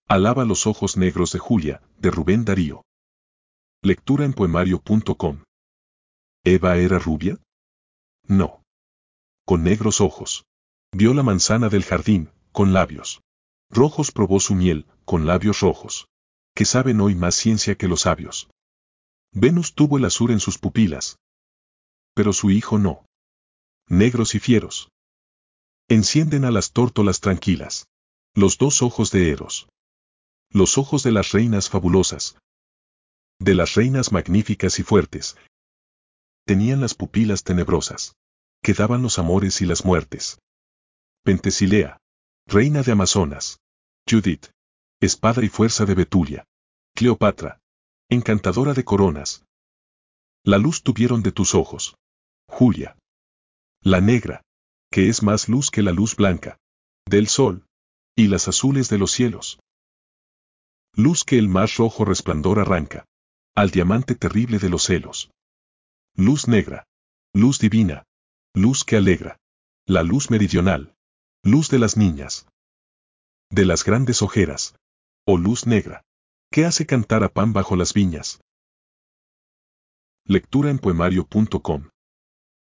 Alaba los ojos negros de Julia, de Rubén Darío. Lectura en poemario.com. ¿Eva era rubia? No. Con negros ojos. Vio la manzana del jardín, con labios rojos probó su miel, con labios rojos, que saben hoy más ciencia que los sabios. Venus tuvo el azur en sus pupilas, pero su hijo no. Negros y fieros. Encienden a las tórtolas tranquilas. Los dos ojos de Eros. Los ojos de las reinas fabulosas. De las reinas magníficas y fuertes. Tenían las pupilas tenebrosas. Que daban los amores y las muertes. Pentesilea. Reina de Amazonas. Judith. Espada y fuerza de Betulia. Cleopatra. Encantadora de coronas. La luz tuvieron de tus ojos. Julia. La negra. Que es más luz que la luz blanca. Del sol. Y las azules de los cielos. Luz que el más rojo resplandor arranca. Al diamante terrible de los celos. Luz negra. Luz divina. Luz que alegra. La luz meridional. Luz de las niñas. De las grandes ojeras. O luz negra. Que hace cantar a Pan bajo las viñas. Lectura en poemario.com